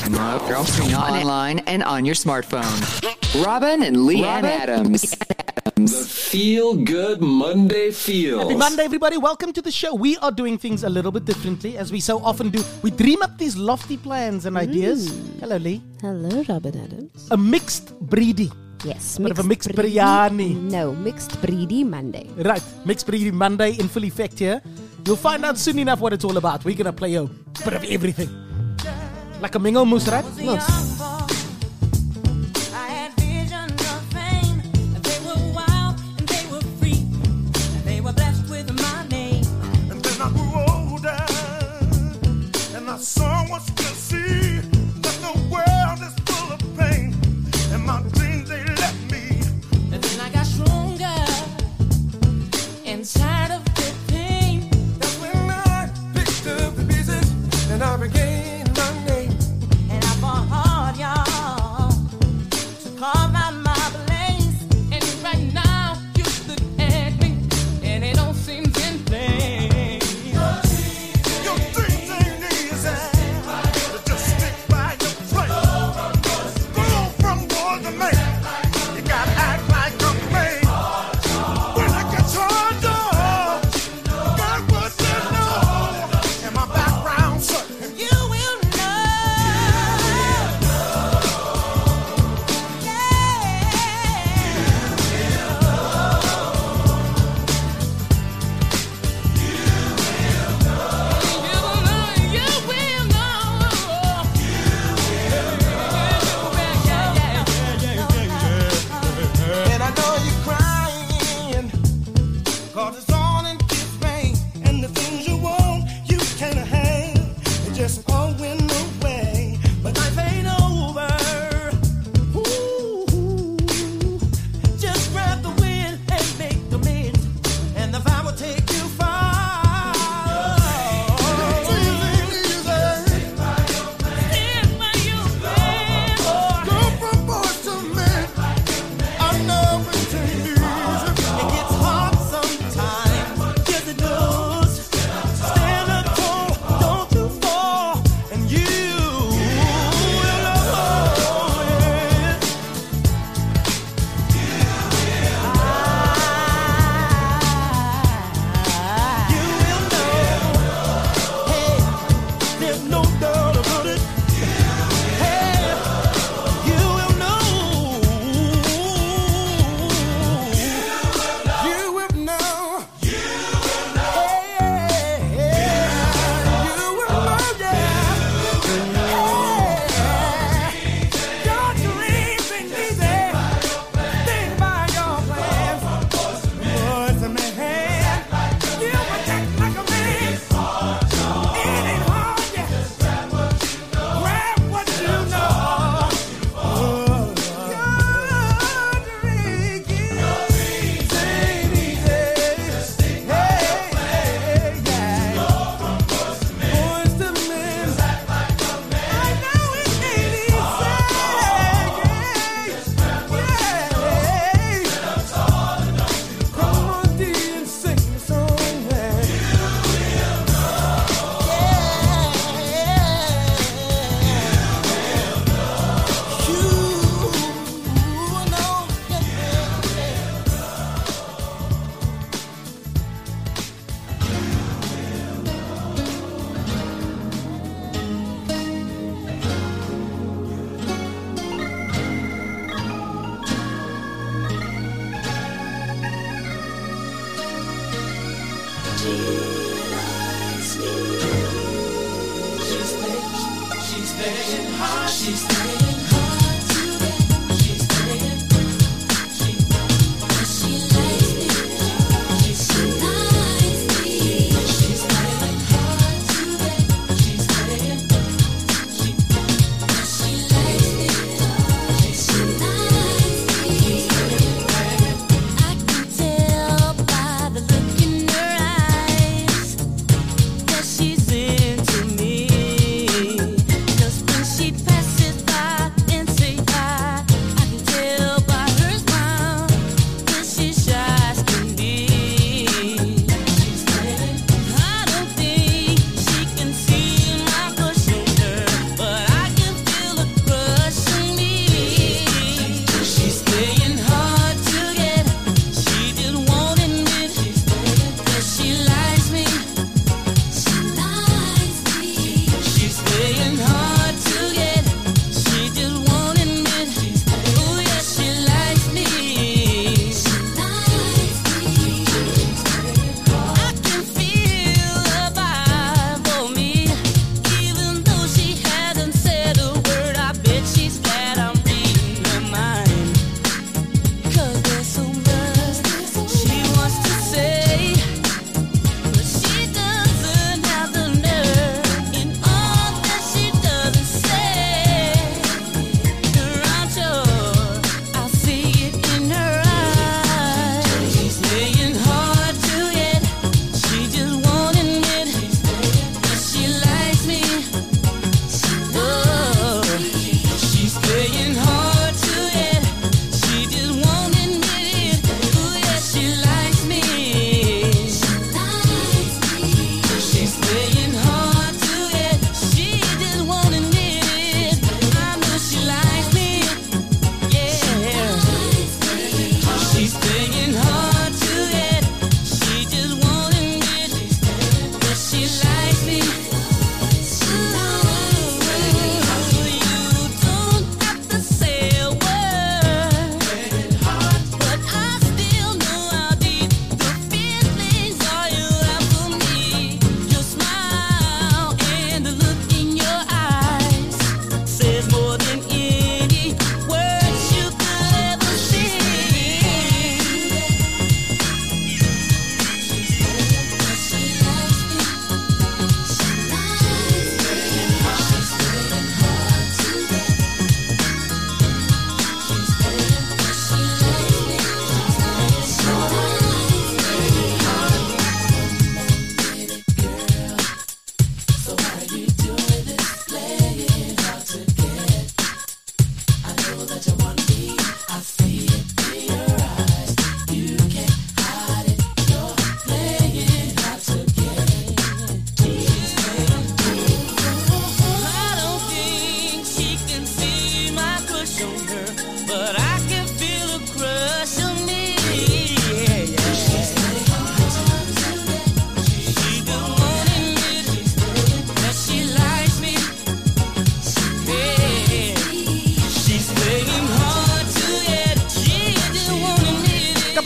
online and on your smartphone. Robin and Leanne Adams. The Feel Good Monday Feels. Happy Monday, everybody. Welcome to the show. We are doing things a little bit differently, as we so often do. We dream up these lofty plans and ideas. Hello, Lee. Hello, Robin Adams. A mixed breedy. Yes. Bit of a mixed biryani. No, mixed breedy Monday. Right. Mixed breedy Monday in full effect here. You'll find out soon enough what it's all about. We're going to play a bit of everything. Like a mingo moose, right? Moose. So much to see that the world is full of pain, and my dreams they left me. And then I got stronger inside of the pain. That's when I picked up the pieces and I regained my name. And I fought hard, y'all, to carve out my place. And right now you look at me, and it don't seem in vain. She's into me. Just when she passes by,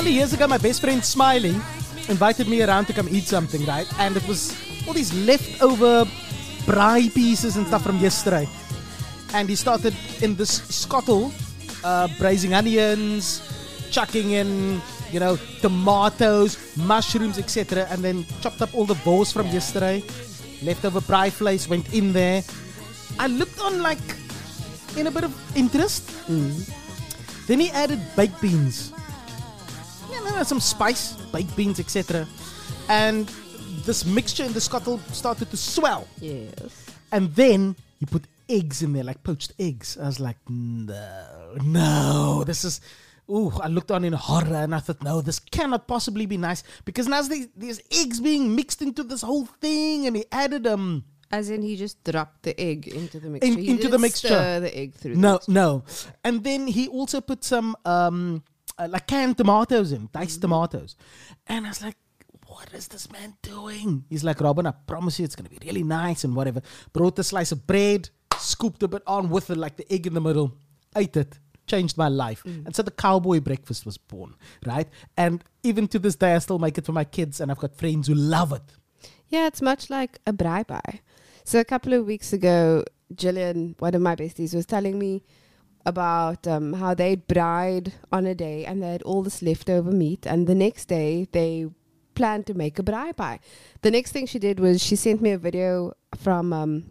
couple of years ago, my best friend Smiley invited me around to come eat something, right? And it was all these leftover braai pieces and stuff from yesterday. And he started in this scuttle, braising onions, chucking in, tomatoes, mushrooms, etc. And then chopped up all the balls from yesterday. Leftover braai vlees went in there. I looked on in a bit of interest. Then he added baked beans. Some spice, baked beans, etc. And this mixture in the scuttle started to swell. Yes. And then he put eggs in there, like poached eggs. I was like, no, this is... Ooh, I looked on in horror and I thought, no, this cannot possibly be nice. Because now there's eggs being mixed into this whole thing, and he added... As in, he just dropped the egg into the mixture. Into the mixture. Stir the egg through. No. And then he also put some canned tomatoes in, diced tomatoes. And I was like, what is this man doing? He's like, Robin, I promise you it's going to be really nice and whatever. Brought a slice of bread, scooped a bit on with it, like the egg in the middle. Ate it. Changed my life. And so the cowboy breakfast was born, right? And even to this day, I still make it for my kids, and I've got friends who love it. Yeah, it's much like a braai pie. So a couple of weeks ago, Gillian, one of my besties, was telling me about how they'd braaied on a day and they had all this leftover meat, and the next day they planned to make a braai pie. The next thing she did was she sent me a video from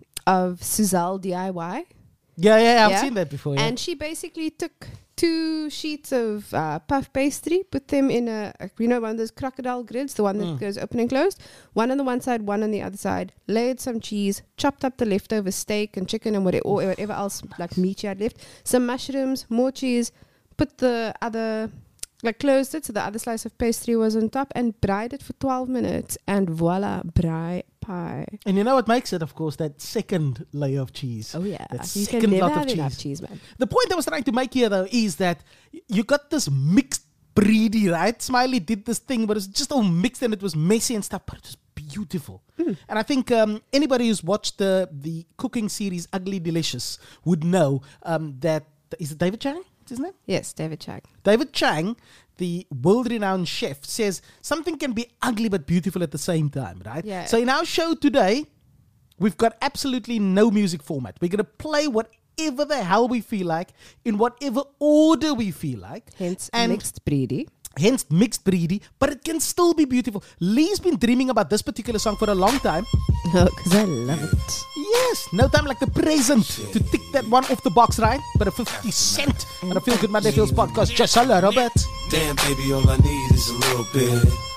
of Suzelle DIY. Yeah, I've seen that before. Yeah. And she basically took 2 sheets of puff pastry, put them in one of those crocodile grids, the one that goes open and closed. One on the one side, one on the other side. Layered some cheese, chopped up the leftover steak and chicken and whatever else like meat you had left. Some mushrooms, more cheese. Put the other, closed it so the other slice of pastry was on top, and braaied it for 12 minutes. And voila, braai pie. And you know what makes it, of course, that second layer of cheese. Oh yeah, that you second can never lot have of cheese. enough cheese, man. The point I was trying to make here, though, is that you got this mixed breedy, right? Smiley did this thing, but it's just all mixed and it was messy and stuff, but it was beautiful. And I think anybody who's watched the cooking series Ugly Delicious would know that, is it David Chang? What's his name? Yes, David Chang. David Chang, the world-renowned chef, says something can be ugly but beautiful at the same time, right? Yeah. So in our show today, we've got absolutely no music format. We're going to play whatever the hell we feel like, in whatever order we feel like. Hence And mixed breedy. Hence mixed breedy, but it can still be beautiful. Lee's been dreaming about this particular song for a long time. No, because I love it. Yes, no time like the present to tick that one off the box, right? But a 50 cent on a Feel Good Monday Feels podcast. Just a little bit. Damn, baby, all I need is a little bit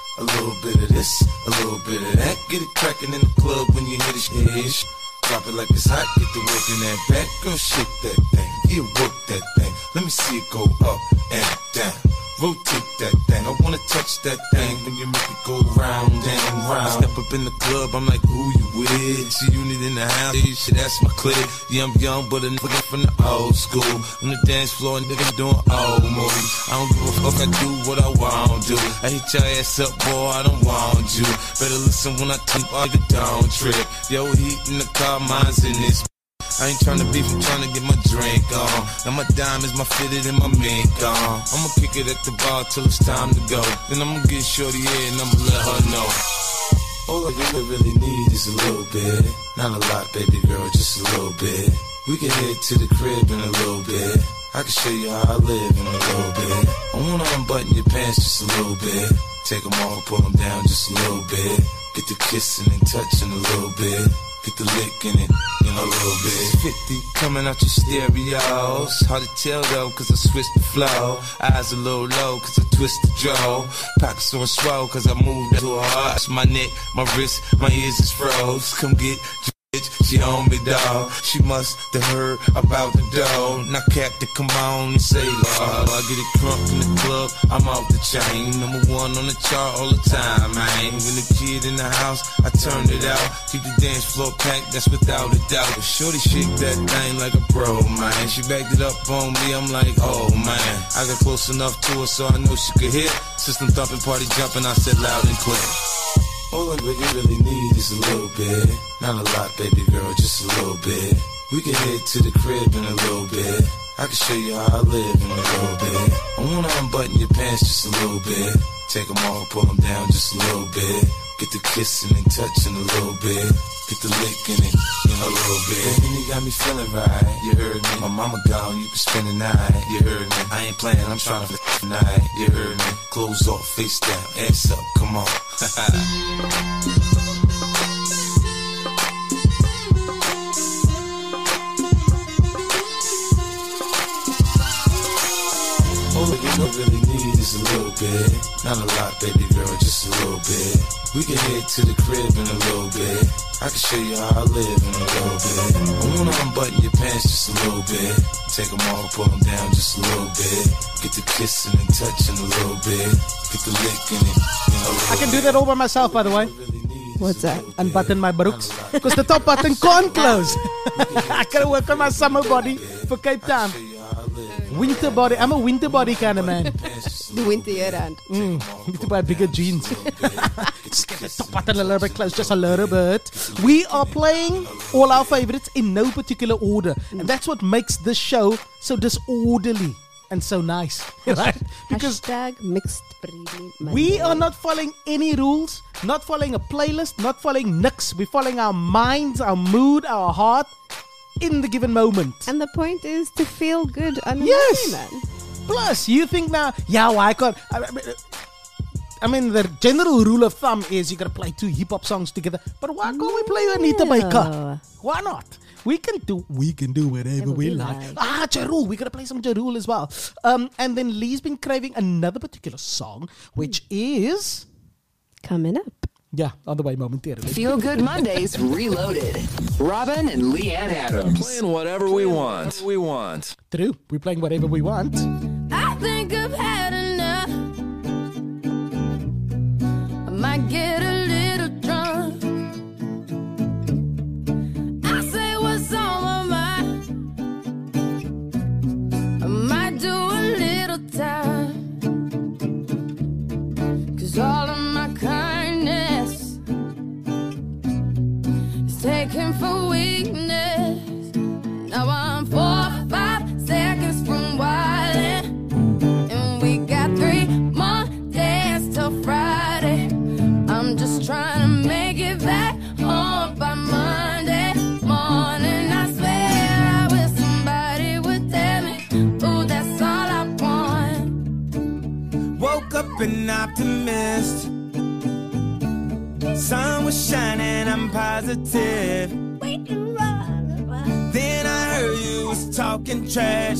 of this, a little bit of that. Get it cracking in the club when you hear the shit. Drop it like it's hot, get the work in that back. Girl, shake that thing, yeah, work that thing. Let me see it go up and down. Rotate that thing, I wanna touch that thing when you make it go round and round. I step up in the club, I'm like, who you with? See you need in the house, yeah, shit, that's my clique. Yeah, I'm young, but a nigga from the old school. On the dance floor, nigga doing old movies. I don't give a fuck, I do what I want to. I hit your ass up, boy, I don't want you. Better listen when I keep all the down trip. Yo, heat in the car, mine's in this. I ain't tryna beef, I'm tryna get my drink on. Now my diamonds, my fitted, and my mink on. I'ma kick it at the bar till it's time to go. Then I'ma get shorty here and I'ma let her know. All I really need is a little bit. Not a lot, baby girl, just a little bit. We can head to the crib in a little bit. I can show you how I live in a little bit. I wanna unbutton your pants just a little bit. Take them off, pull them down just a little bit. Get the kissing and touching a little bit. Get the lick in it, a little bit. 50 coming out your stereos. Hard to tell though, cause I switched the flow. Eyes a little low, cause I twist the jaw. Pockets on swell, cause I moved to her heart. My neck, my wrist, my ears is froze. Come get she on me, dawg. She must have heard about the dough. Now, Captain, come on and say, Lord. I get it crunk in the club, I'm off the chain. #1 on the chart all the time, man. When the kid in the house, I turned it out. Keep the dance floor packed, that's without a doubt. But shorty shake that thing like a pro, man. She backed it up on me, I'm like, oh, man. I got close enough to her so I know she could hit. System thumping, party jumping, I said loud and clear. All I really need is a little bit. Not a lot, baby girl, just a little bit. We can head to the crib in a little bit. I can show you how I live in a little bit. I wanna unbutton your pants just a little bit. Take them off, pull them down just a little bit. Get the kissing and touching a little bit. Get the licking it a little bit. And you got me feeling right, you heard me. My mama gone, you can spend the night, you heard me. I ain't playing, I'm trying to f tonight, you heard me. Clothes off, face down, ass up, come on. All you don't really need is a little bit. Not a lot, baby girl, just a little bit. We can head to the crib in a little bit. I can show you how I live in a little bit. I wanna unbutton your pants just a little bit. Take them off, pull them down just a little bit. Get the kissing and touching a little bit. Get the licking it a little bit. I can do that all by myself, by the way. What's that? Unbutton my brooks. Because the top button can't close. I gotta work on my summer body for Cape Town. Winter body. I'm a winter body kind of man. The winter year round. Need to buy bigger jeans. Just get the top button a little bit close, just a little bit. We are playing all our favorites in no particular order. And that's what makes this show so disorderly and so nice. Right? Because Hashtag mixed breeding. we are not following any rules, not following a playlist, not following nix. We're following our minds, our mood, our heart in the given moment. And the point is to feel good on the Yes. man. Plus, you think now, yeah, why can't... I mean, the general rule of thumb is you gotta play 2 hip-hop songs together. But why can't we play Anita Baker? Why not? We can do whatever we like. Ja Rule. We gotta play some Ja Rule as well. And then Lee's been craving another particular song, which is... Coming up. Yeah, on the way momentarily. Feel Good Mondays Reloaded. Robin and Leanne Adams. Playing whatever we want. True. We're playing whatever we want. I think I've had enough. I might get a little drunk. I say what's on my mind. I might do a little time. 'Cause all of my kindness is taken for weakness. Now I'm 4 or 5 seconds from wildin', and we got 3 more days till Friday. I'm just trying to make it back home by Monday morning. I swear I wish somebody would tell me, ooh, that's all I want. Woke up an optimist. Sun was shining, I'm positive. Then I heard you was talking trash.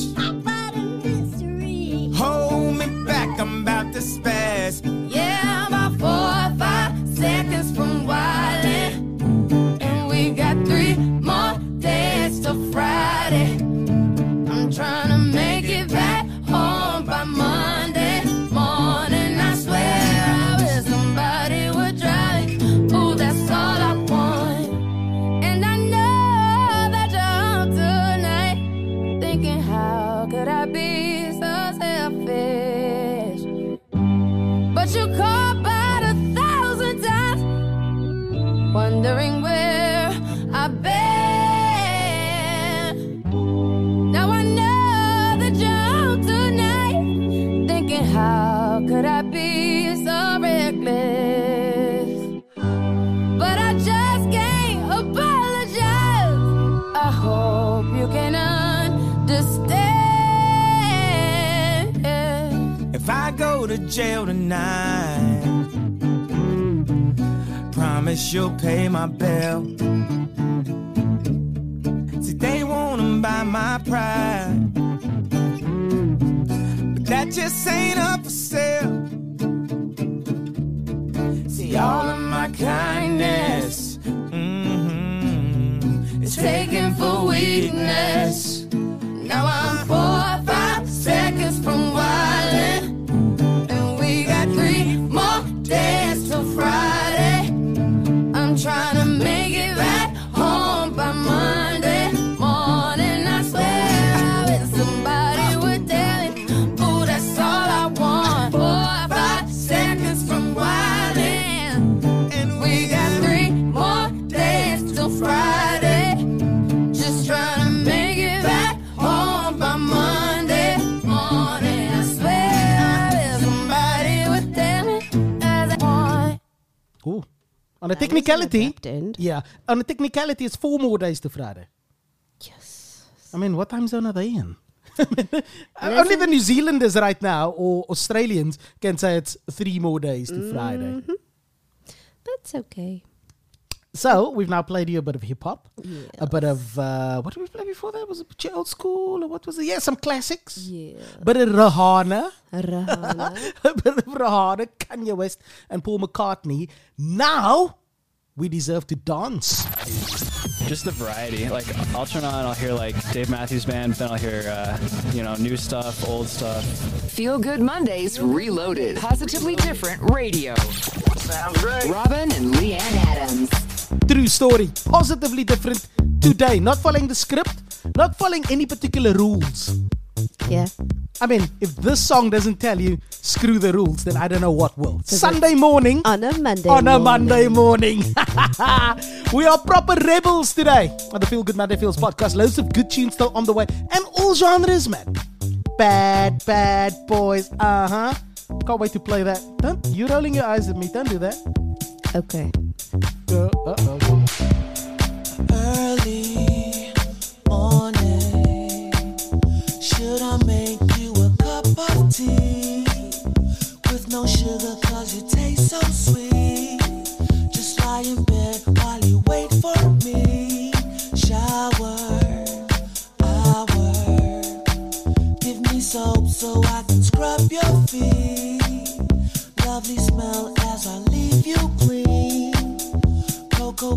Hold me back, I'm about to spaz. Yeah, I'm about 4 or 5 seconds from wildin', and we got 3 more days till Friday. I'm trying to make it back home by Monday morning. I swear I wish somebody would drive me. Ooh, that's all I want. And I know that you're home tonight, thinking how could I be so selfish? But you called about 1,000 times, wondering where I've been. Now I know that you're home tonight, thinking how could I be so reckless? But I just can't apologize. I hope you can understand. If I go to jail tonight, promise you'll pay my bill. See, they wanna buy my pride, but that just ain't up for sale. See, all of my kindness is taken for weakness. Now I'm 4 or 5 seconds from wildin', and we got 3 more days till Friday. I'm trying to make it back home by Monday morning. I swear I wish somebody would tell me, ooh, that's all I want. 4 or 5 seconds from wildin', and we got 3 more days till Friday. Just trying to make On a That was an technicality, abrupt end. yeah. On a technicality, it's 4 more days to Friday. Yes. I mean, what time zone are they in? Only the New Zealanders right now, or Australians, can say it's 3 more days to Friday. That's okay. So, we've now played you a bit of hip-hop. Yes. A bit of, what did we play before that? Was it old school, or what was it? Yeah, some classics. Yeah. Bit of Rihanna. Rihanna. A bit of Rihanna, Kanye West, and Paul McCartney. Now, we deserve to dance. Just the variety. Like, I'll turn on, I'll hear like Dave Matthews Band, then I'll hear, new stuff, old stuff. Feel Good Mondays Reloaded. Positively different radio. Sounds great. Robin and Leanne Adams. True story. Positively different today. Not following the script, not following any particular rules. Yeah. I mean, if this song doesn't tell you, screw the rules, then I don't know what will. Sunday morning. On a Monday On a morning. Monday morning. We are proper rebels today on the Feel Good Monday Feels podcast. Loads of good tunes still on the way. And all genres, man. Bad boys. Can't wait to play that. You're rolling your eyes at me. Don't do that. Okay. Uh-oh. Early morning, should I make you a cup of tea with no sugar 'cause you taste so sweet? Just lie in bed while you wait for me. Shower, hour, give me soap so I can scrub your feet. Lovely smell as I leave you clean. Cocoa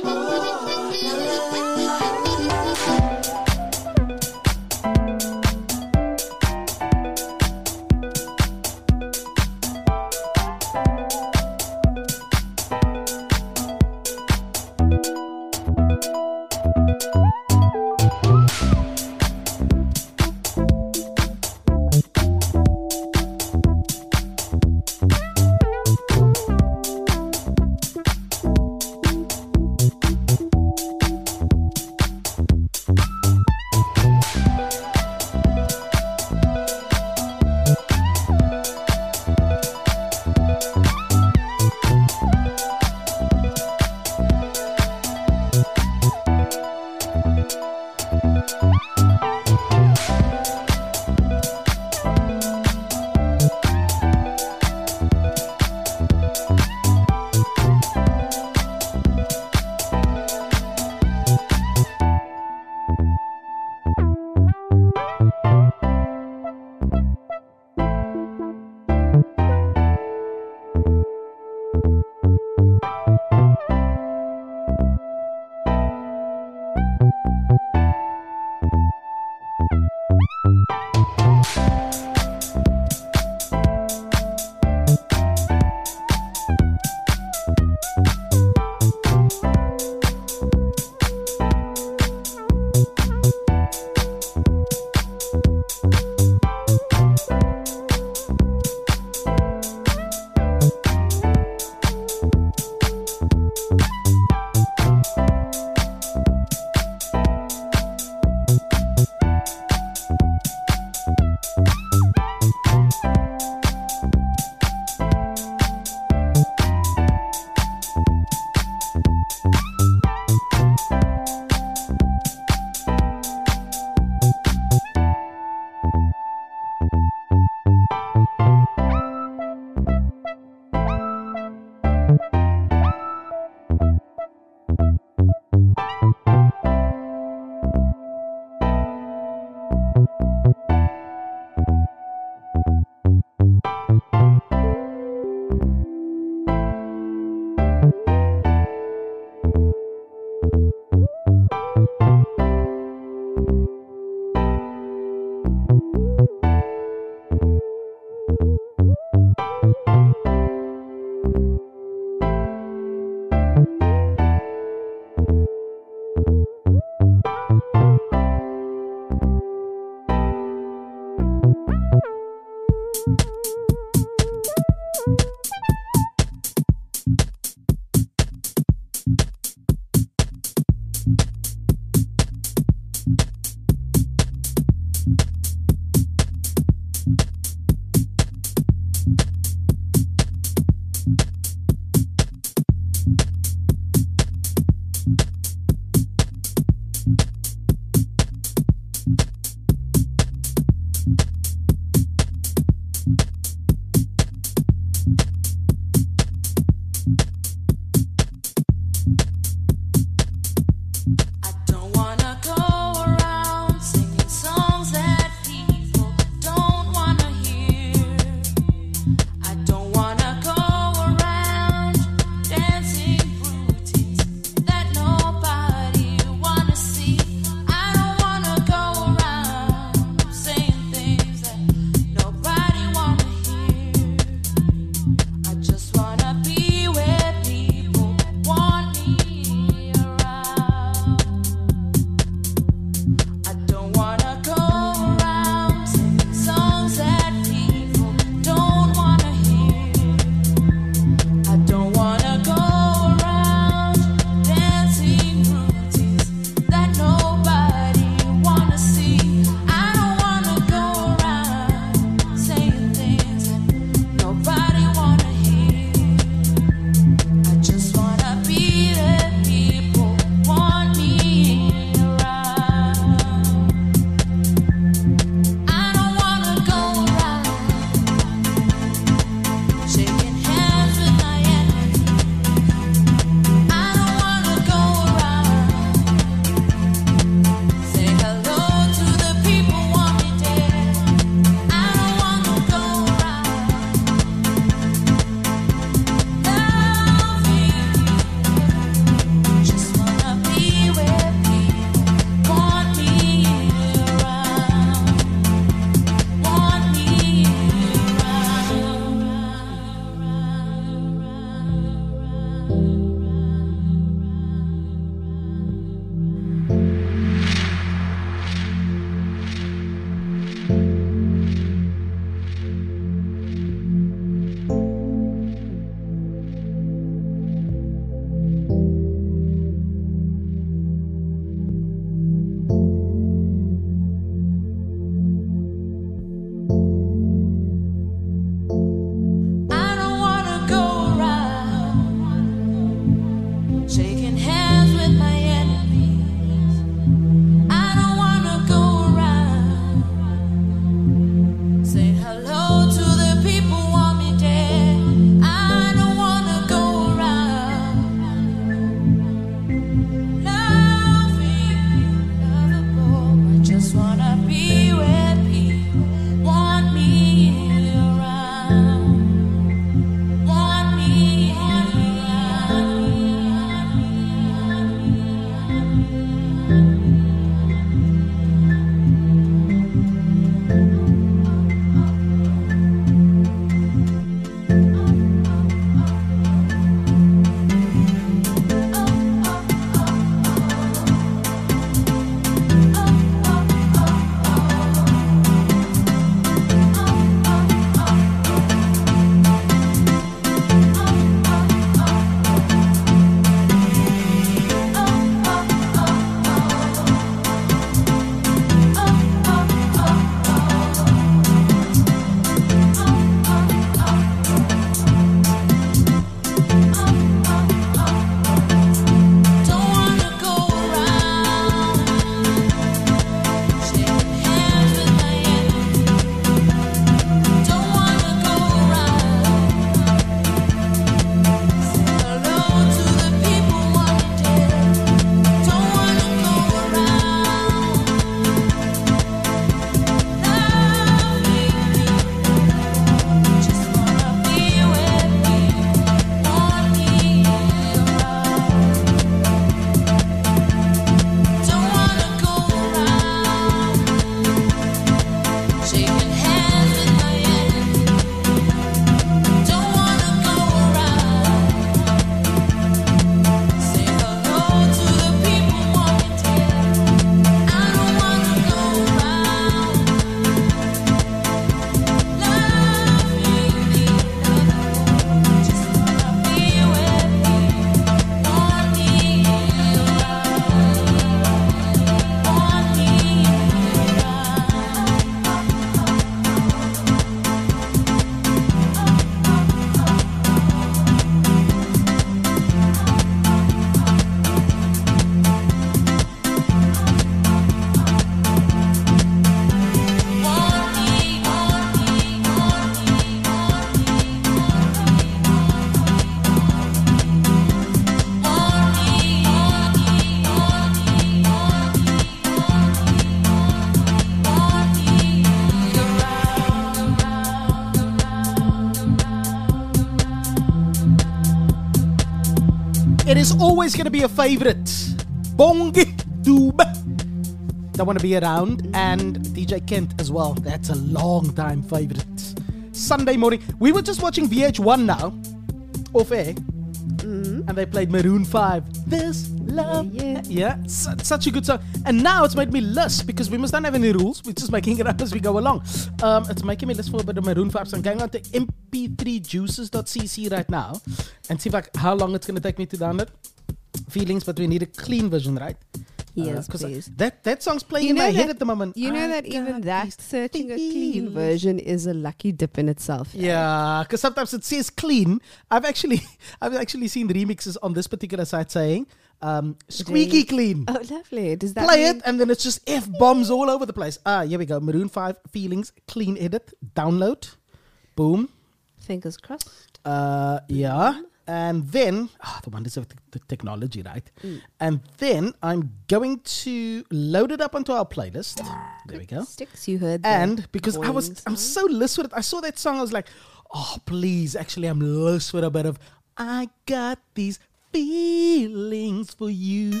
It is always going to be a favorite. Bongi Doob. Don't want to be around. And DJ Kent as well. That's a long time favorite. Sunday morning. We were just watching VH1 now. Off air. And they played Maroon 5. This love. Yeah. Such a good song. And now it's made me list because we must not have any rules. We're just making it up as we go along. It's making me list for a bit of Maroon 5. So I'm going on to mp3juices.cc right now and see how long it's going to take me to download Feelings, but we need a clean version, right? Yes, please. That song's playing in my head at the moment. You know that even that searching a clean version is a lucky dip in itself. Yeah, because sometimes it says clean. I've actually seen remixes on this particular site saying squeaky clean. Oh, lovely. Does that play mean it and then it's just F-bombs all over the place. Here we go. Maroon 5 Feelings, clean edit, download. Boom. Fingers crossed. Yeah. And then, the wonders of the technology, right? And then I'm going to load it up onto our playlist. There we go. Sticks, you heard that. And because I'm so loose with it. I saw that song, I was like, oh, please. Actually, I'm loose with a bit of, I got these feelings for you.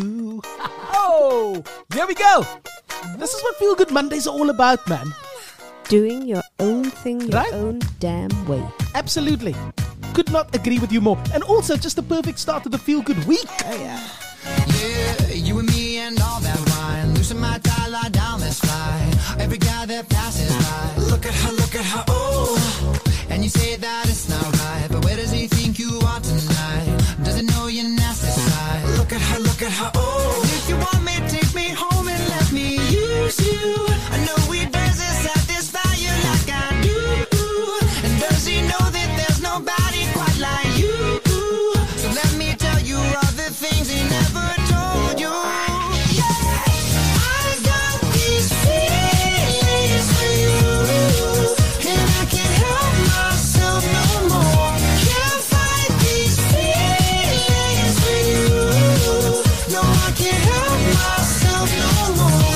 Oh, here we go. This is what Feel Good Mondays are all about, man. Doing your own thing your own damn way. Absolutely. Could not agree with you more. And also just the perfect start to the Feel Good week. Oh, yeah. Yeah, you and me and all that wine. Loosen my tie, lie down, let's fly. Every guy that passes by. Look at her, oh. And you say that it's not right. But where does he think you are tonight? Doesn't know your nasty side. Look at her, oh. If you want me, take me home and let me use you. I know we dance and satisfy you like I do. And does he know that there's nobody quite like you? So let me tell you all the things he never told you. Yeah, I got these feelings for you, and I can't help myself no more. Can't fight these feelings for you. No, I can't help myself no more.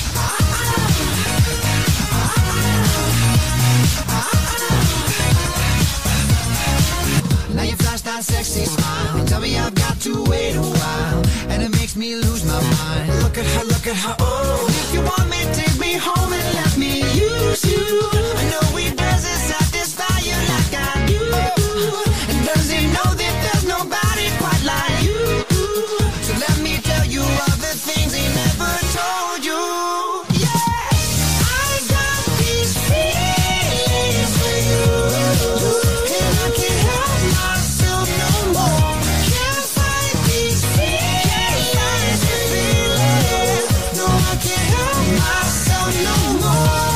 Now you flash that sexy smile. Tell me I've got to wait a while, and it makes me lose my mind. Look at her, oh. If you want me, take me home and let me use you. I know we doesn't satisfy you like I do. And does he know that there's nobody quite like you? So let me tell you all the things he never told you. Yeah, I got these feelings for you, and I can't help myself no more. Can't fight these feelings. No, I can't help myself no more.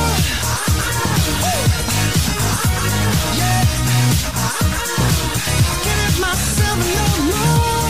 Yeah, can't help myself no more.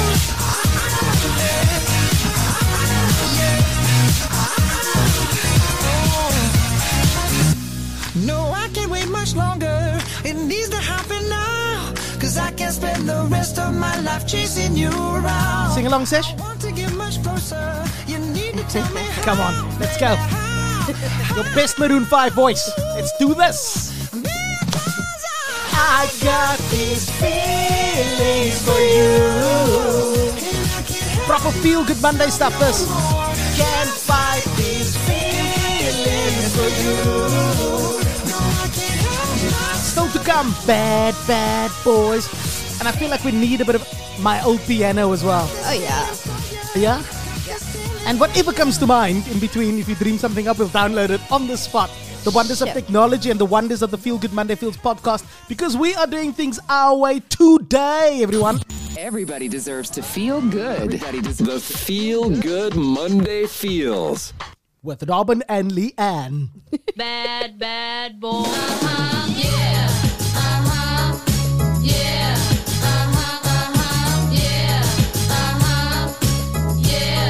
No, I can't wait much longer. It needs to happen now. Cause I can't spend the rest of my life chasing you around. Sing along, Sesh. I want to get much closer. You need to tell me how. Come on, let's go. Your best Maroon 5 voice. Let's do this. I got these feelings for you. Proper Feel Good Monday stuff, this. Can't fight these feelings for you. Still to come, bad boys. And I feel like we need a bit of my old piano as well. Oh, yeah. Yeah? And whatever comes to mind in between, if you dream something up, we'll download it on the spot. The wonders of technology and the wonders of the Feel Good Monday Feels podcast, because we are doing things our way today, everyone. Everybody deserves to feel good. Everybody deserves The Feel Good Monday Feels. With Robin and Leanne. Bad boy. Yeah. Yeah. Yeah. Yeah.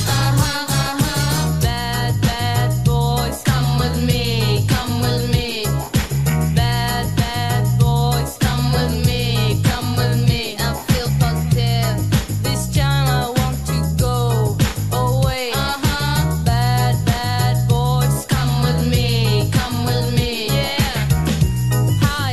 Bad boys, come with me. Come with me. Bad boys, come with me. Come with me. I feel positive. This time I want to go away. Bad boys, come with me. Come with me. Yeah.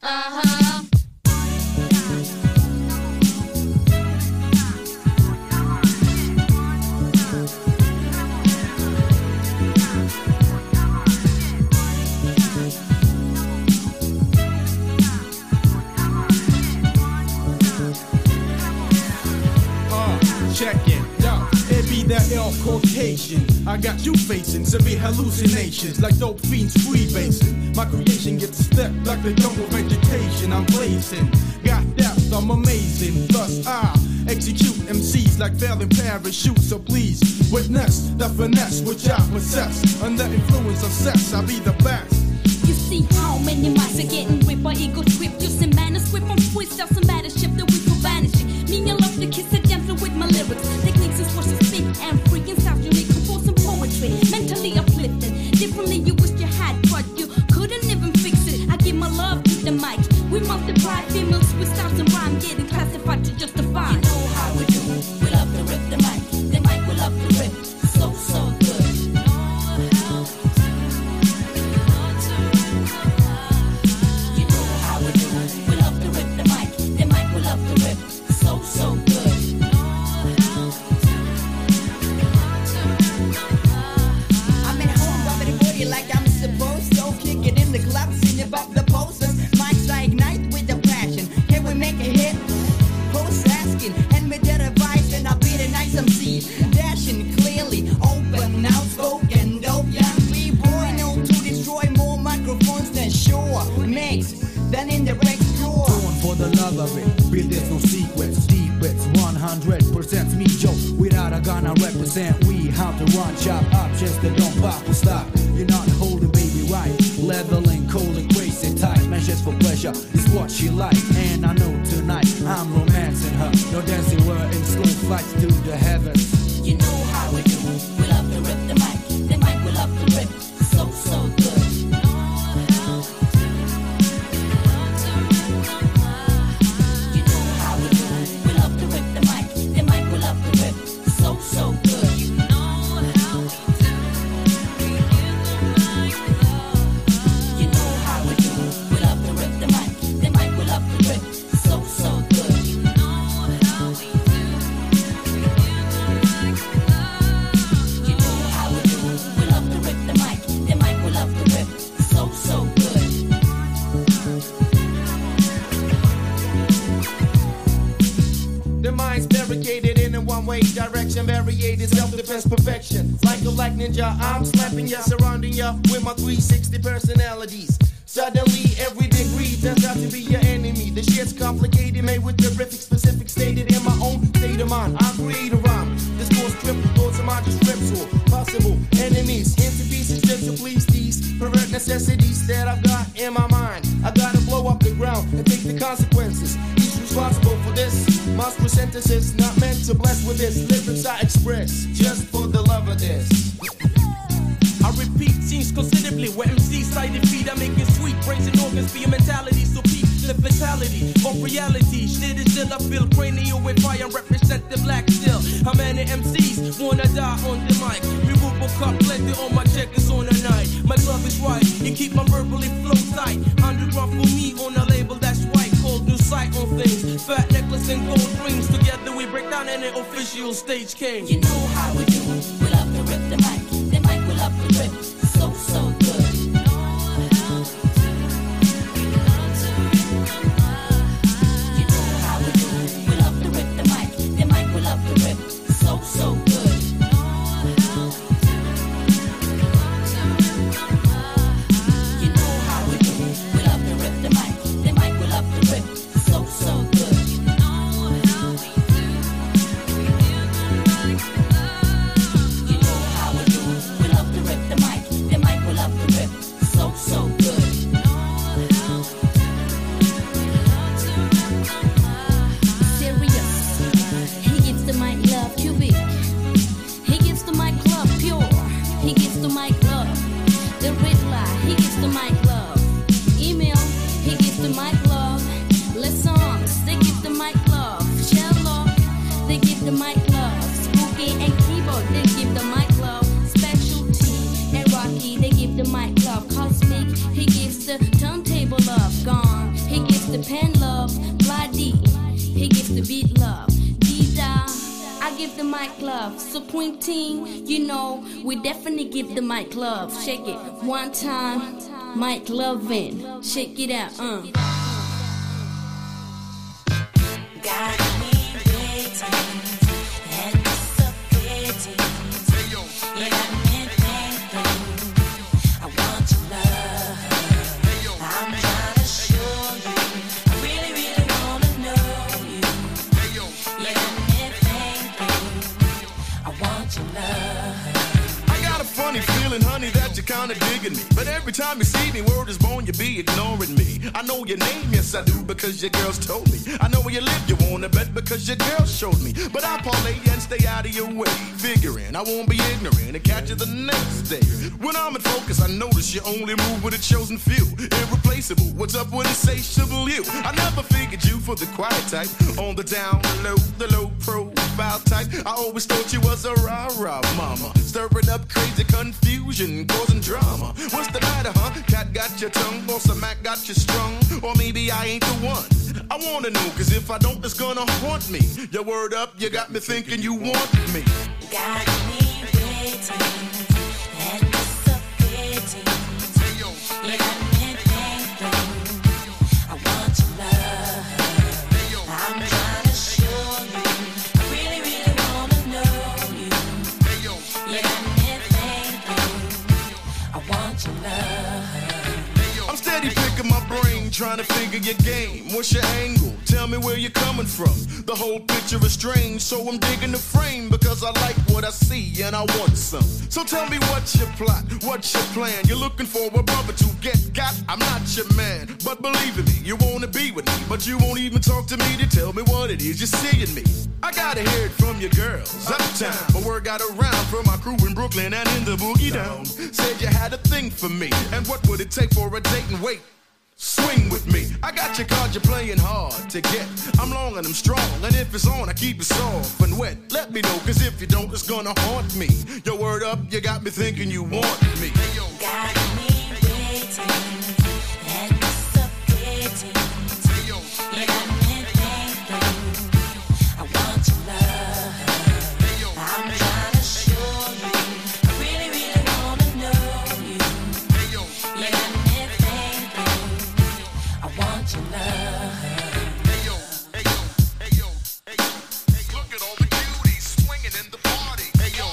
Check it, yo. It be that ill Caucasian. I got you facing severe hallucinations like dope fiends freebasing. My creation gets stepped like the jungle vegetation I'm blazing. Got depth, I'm amazing. Plus I execute MCs like failing parachutes. So please witness the finesse which I possess. Under influence of sex, I'll be the best. You see how many mics are getting ripped by ego trip. Using manuscript from freestyle, some matter shift the weak for vanishing. Me, I love to kiss it gently with my lyrics. Techniques is what you speak and freaking sounds unique. Compose some poetry, mentally uplifting. Differently you wished you had, but you couldn't even fix it. I give my love to the mic. We multiply females with styles and rhyme, getting classified to justify. You know how we do. We love to rip the mic. The mic we love to rip. So, so good. So good. I'm at home, rubbing the booty like I'm supposed to. Kick it in the club, sing about the posters. Mics I ignite with the passion. Can we make a hit? Post asking, and with that advice, and I'll be the nice MC. Dashing clearly, open, outspoken, dope, young B-boy. Known to destroy more microphones than sure makes than in the Rex drawer. Going for the love of it, build this no secrets. It's 100% me, Joe. Without a gun, I represent we. How to run, chop up, just that don't pop or stop. You're not holding baby right. Leveling, cold and crazy tight. Measures for pleasure is what she like. And I know tonight I'm romancing her. No dancing, we're in school flights to the heavens. You know how we do. We love to rip the mic. The mic we love to rip. So, so good. So good. You know how we do. You know how we do. We love to rip the mic. The mic we love to rip. So, so good. You know how we do. You know how we do. We love to rip the mic. The mic we love to rip. So, so good. The mind's barricaded in a one-way direction, variated self-defense perfection. Like a black ninja, I'm slapping ya, surrounding ya with my 360 personalities. Suddenly, every degree turns out to be your enemy. The shit's complicated, made with terrific specific stated in my own state of mind. I create a rhyme. This course triple thoughts of my strips or possible enemies. Into pieces just to please these pervert necessities that I've got in my mind. I gotta blow up the ground and take the consequences. He's responsible for this. Monstrous sentences not meant to bless with this. Lyrics I express just for the love of this. I repeat scenes considerably where MCs cite defeat. I'm making sweet brains and organs for your mentality. So peep the fatality of reality. Shit is still I feel cranial with fire and represent the black still. How many MCs wanna die on the mic? Removal cup plenty on my checkers on the night. My glove is right, you keep my verbally flow tight. Underground for me on a label that's white. Called new sight on things. Fat necklace and gold rings. Together we break down any official stage king. You know how we do. We love to rip the mic. The mic we love to rip. So, so good. So good. You know how we do. We love to rip the mic. The mic we love to rip. So, so good. You know how we do. You know the mic love. So Queen Team, you know, we definitely give the mic love. Shake it one time, mic loving. Shake it out, Got me waiting, and it's a pity. You got me thinking, I want your love. I'm trying to show you, I really, really wanna know you. You got me thinking, I want your love. I got a funny feeling, honey, that you're kinda digging me. But every time you see me, word is born, you be ignoring me. I know your name, yes I do, because your girls told me. I know where you live, you wanna bet, because your girls showed me. But I parlay and stay out of your way, figuring I won't be ignorant and catch you the next day. When I'm in focus, I notice you only move with a chosen few. Irreplaceable, what's up with insatiable you? I never figured you for the quiet type. On the down, the low profile type. I always thought you was a rah-rah mama, stirring up crazy confusion, causing drama. What's the matter, huh? Cat got your tongue, or some Mac got you strung, or maybe I ain't the one. I wanna know, cause if I don't, it's gonna haunt me. Your word up, you got me thinking you want me. Got me waiting, and it's a pity. You got me thinking, I want your love. I'm trying to show you, I really, really wanna know you. You got me thinking, I want your love. I'm steady picking my brain, trying to figure your game. What's your angle? Tell me where you're coming from. The whole picture is strange, so I'm digging the frame, because I like what I see and I want some. So tell me what's your plot, what's your plan? You're looking for a brother to get got. I'm not your man, but believe in me, you wanna be with me, but you won't even talk to me to tell me what it is you're seeing me. I gotta hear it from your girls, uptown. My word got around from my crew in Brooklyn and in the boogie down. Said you had a thing for me, and what would it take for a date and wait? Swing with me. I got your card, you're playing hard to get. I'm long and I'm strong, and if it's on, I keep it soft and wet. Let me know, cause if you don't, it's gonna haunt me. Your word up, you got me thinking you want me. Got me waiting, and it's a pity. You got me thinking, I want your love. I'm trying to show you, I really, really wanna know you. You got me thinking, I want your love. Look at all the cuties swinging in the party.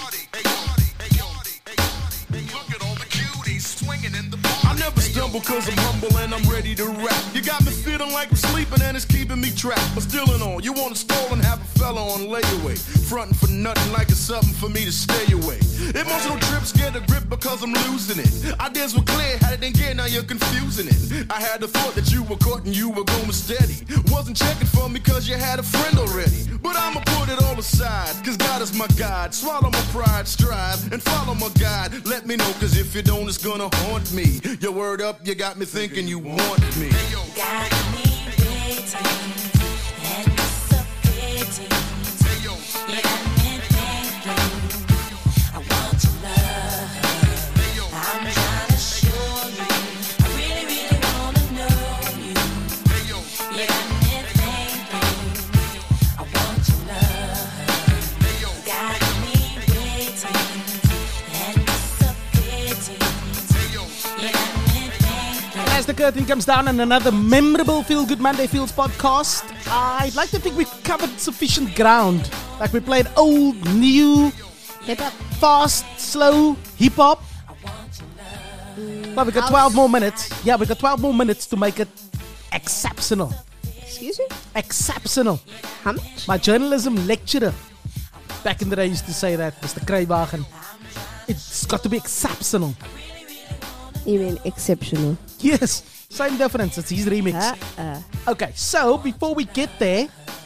Look at all the cuties swinging in the party. I never stumble cause I'm humble and I'm ready to rap. You got me feeling like I'm sleeping and it's keeping me trapped. But still in all, you wanna stall and have a fella on layaway, frontin' for nothing like it's something for me to stay away. Emotional trips get a grip because I'm losing it. Ideas were clear, had it in gear, now you're confusing it. I had the thought that you were caught and you were going steady. Wasn't checking for me cause you had a friend already. But I'ma put it all aside, cause God is my guide. Swallow my pride, strive, and follow my guide. Let me know, cause if you don't, it's gonna haunt me. Your word up, you got me thinking you want me. Got me waiting, and it's a pity. You got me thinking, I want your love. I'm trying to show you, I really, really wanna know you. You got me thinking, I want your love. Got me waiting, and it's a pity. You got me thinking. As the curtain comes down on another memorable Feel Good Monday Feels podcast, I'd like to think we covered sufficient ground. Like we played old, new, Hip-hop. fast, slow, hip-hop. Well, we got 12 more minutes. Yeah, we got 12 more minutes to make it exceptional. Excuse me? Exceptional. How much? My journalism lecturer back in the day used to say that, Mr. Kruiwagen. It's got to be exceptional. You mean exceptional? Yes, same difference. It's his remix. Okay, so before we get there,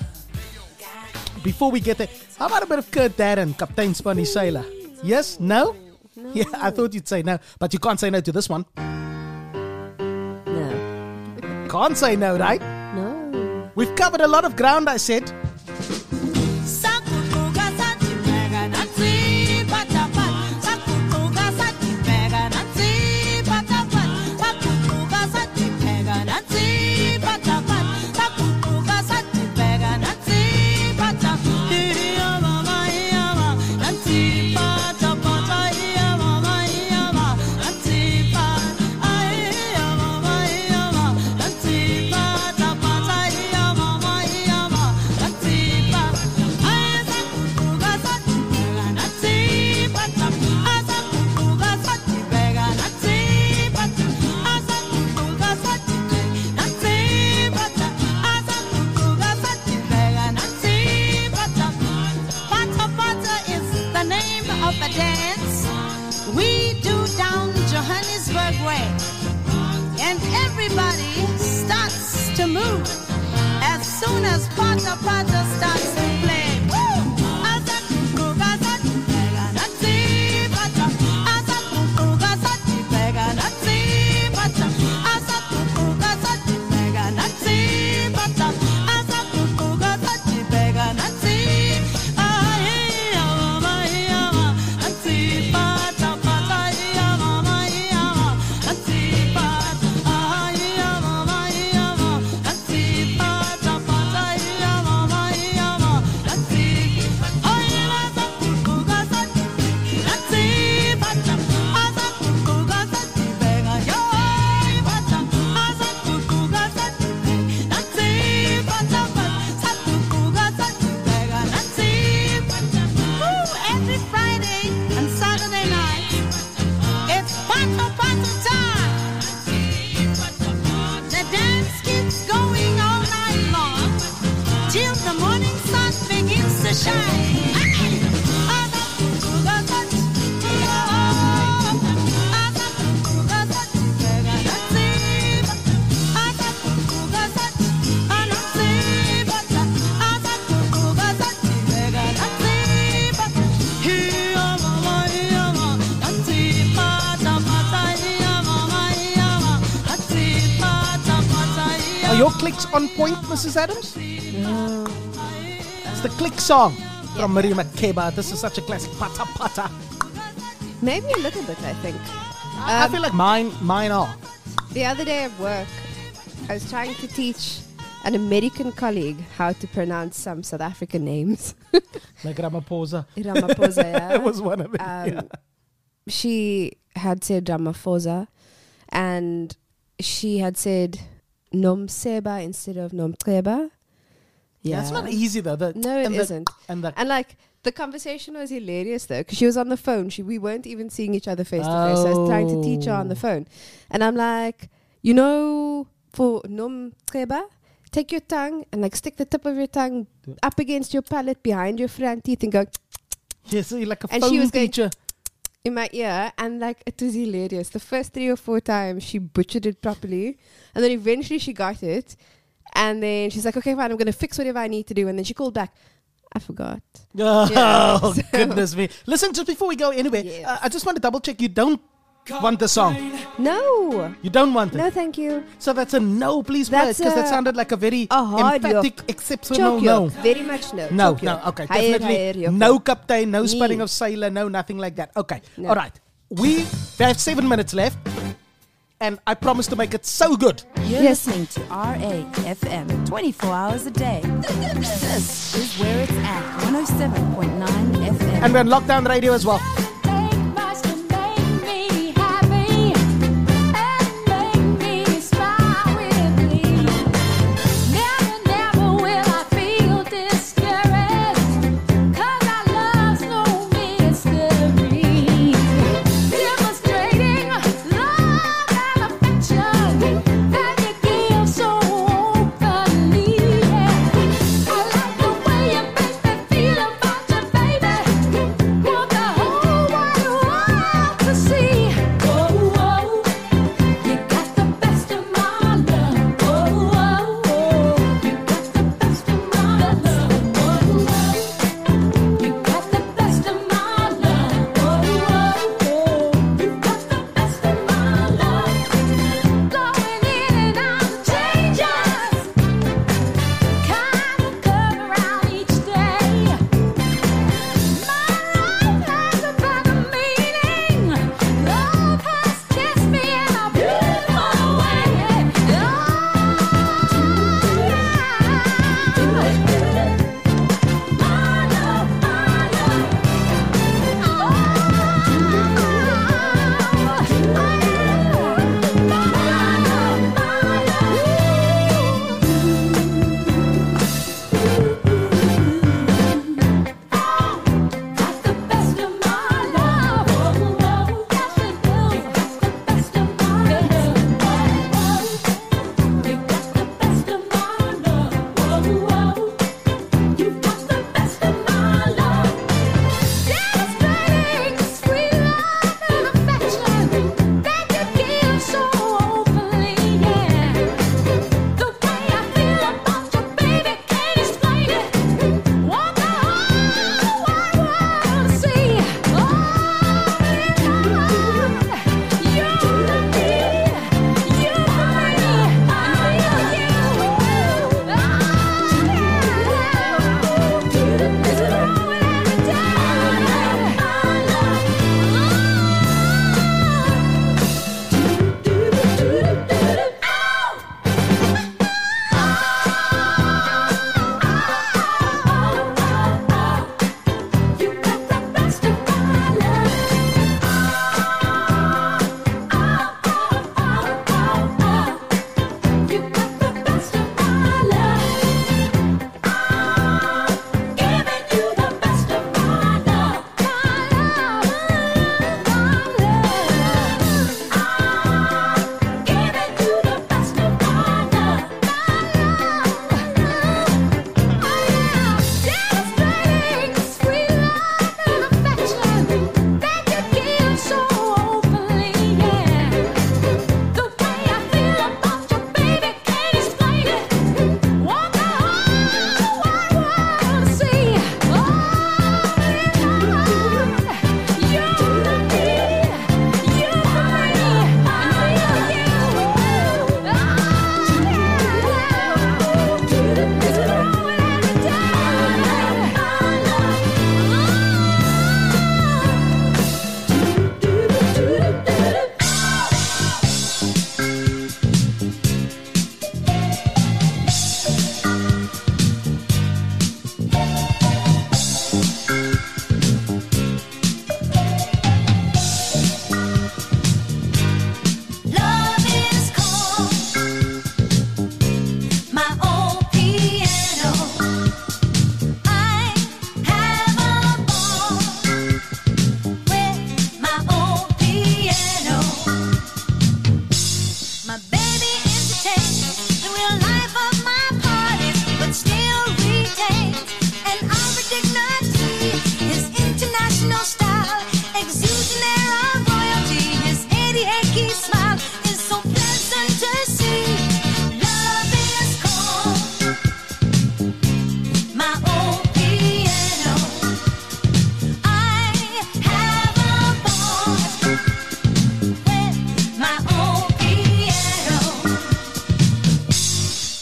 how about a bit of Kurt Darren, Captain Spanny Sailor? Yes? No? Yeah, I thought you'd say no, but you can't say no to this one. No. Can't say no, right? No. We've covered a lot of ground, I said. Are your clicks on point, Mrs. Adams? It's the click song from Miriam Makeba. This is such a classic. Pata pata. Maybe a little bit, I think. I feel like mine are. The other day at work, I was trying to teach an American colleague how to pronounce some South African names. Like Ramaphosa. Ramaphosa, yeah. That was one of them. She had said Ramaphosa, and she had said Nomseba instead of Nomtreba. Yeah, it's not easy though. No, it isn't. And like the conversation was hilarious though, because she was on the phone. We weren't even seeing each other face to face. So I was trying to teach her on the phone, and I'm like, you know, for Nomtreba, take your tongue and like stick the tip of your tongue up against your palate behind your front teeth and go. Yes, like a and phone she was teacher. In my ear, and like it was hilarious. The first 3 or 4 times she butchered it properly, and then eventually she got it, and then she's like, okay, fine, I'm gonna fix whatever I need to do. And then she called back, I forgot. Oh, goodness me. Listen, just before we go anywhere, I just want to double check you don't want the song. No. You don't want it? No, thank you. So that's a no, please, because that sounded like a very hard emphatic, exceptional no. Very much no. No, okay. Definitely no captain, no spelling of sailor, no nothing like that. Okay, all right. We have 7 minutes left, and I promise to make it so good. You're listening to RAFM 24 hours a day. This is where it's at, 107.9 FM. And we're on Lockdown Radio as well.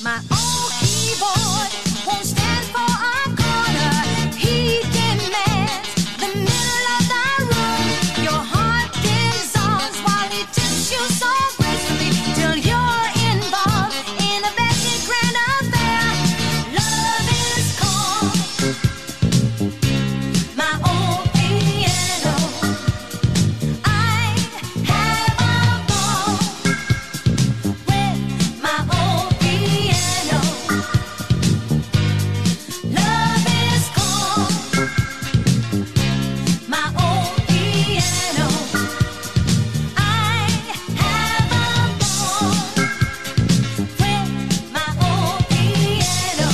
My old keyboard won't stand for a corner. He demands the middle of the room. Your heart dissolves while he tips you so gracefully till you're involved in a very grand affair. Love is called my old piano. I have a ball with my old piano. Love is called my old piano. I have a ball with my old piano.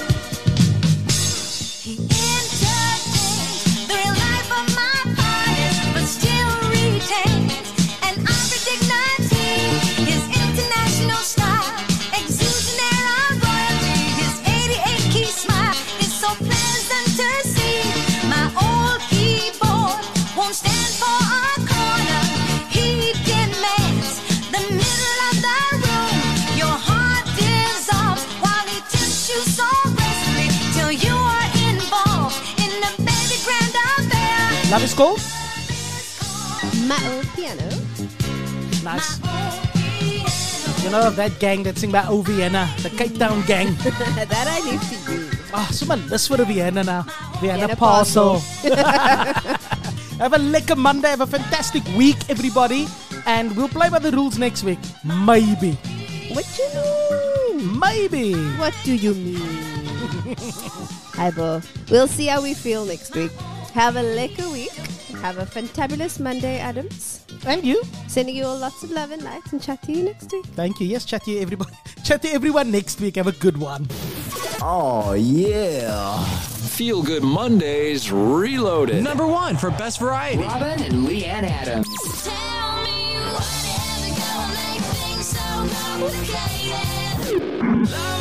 He entertains the real life of my parties, but still retains an ivory dignity. His international style exudes an air of royalty. His 88-key smile is so pleasant to see. My old keyboard won't stand for a corner. He demands the middle of the room. Your heart dissolves while he tips you so gracefully till you are involved in a baby grand affair. Love is called? My old piano. Nice. You know that gang that sing by O Vienna, the Cape Town gang. That I leave to you. Ah, so my list for the Vienna now. Vienna Vienna parcel. parcel. Have a lekker Monday. Have a fantastic week, everybody. And we'll play by the rules next week. Maybe. What you mean? Maybe. What do you mean? Hi, Bo. We'll see how we feel next week. Have a lekker week. Have a fantabulous Monday, Adams. And you. Sending you all lots of love and light and chat to you next week. Thank you. Yes, chat to you, everybody. Chat to everyone next week. Have a good one. Oh, yeah. Feel Good Mondays Reloaded. Number 1 for Best Variety. Robin and Leanne Adams. Tell me what is gonna make things so complicated.